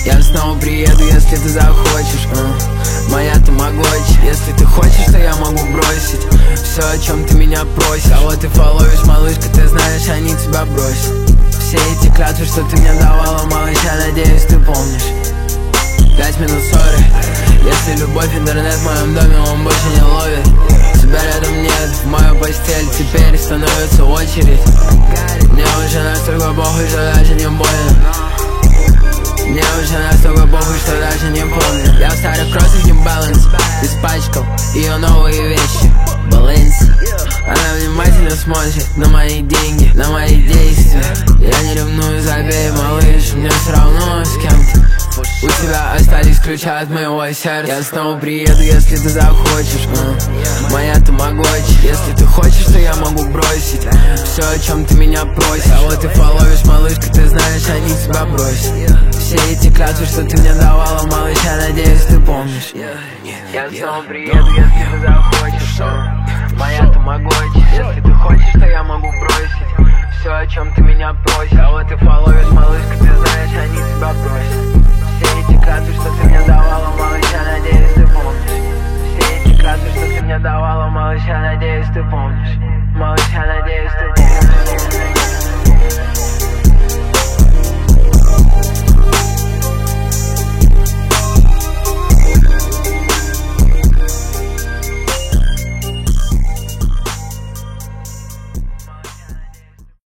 Я снова приеду, если ты захочешь. Моя тамагочи. Если ты хочешь, то я могу бросить все, о чем ты меня просишь. Кого ты фоловишь, малышка, ты знаешь, они тебя бросят. Все эти клятвы, что ты мне давала, малыш, я надеюсь, ты помнишь. 5 минут ссоры. Если любовь, интернет в моем доме, он больше не ловит. Тебя рядом нет, в мою постель теперь становится очередь. Мне уже настолько похуй, что даже не больно. Мне уже настолько похуй, что даже не помню. Я в старых кроссах New Balance испачкал ее новые вещи Баланс. Она внимательно смотрит на мои деньги, на мои действия. Я не ревную, забей, малыш, мне все равно с кем-то. У тебя остались ключи от моего сердца. Я снова приеду, если ты захочешь. Моя тамагочи. Если ты хочешь, то я могу бросить все, о чем ты меня просишь. А вот ты фоловишь, малышка, ты знаешь, они тебя бросят. Все эти клятвы, что ты мне давала, малыш, я надеюсь, ты помнишь. Я снова приеду, если ты захочешь. Моя тамагочи. Если ты хочешь, то я могу бросить все, о чем ты меня просишь. А вот ты фоловишь, малышка, ты знаешь, они тебя бросят. Все эти клятвы, что ты мне давала, малыш, я надеюсь, ты помнишь. Все эти клятвы, что ты мне давала, малыш, я надеюсь, ты помнишь. Малыш, я надеюсь, ты помнишь.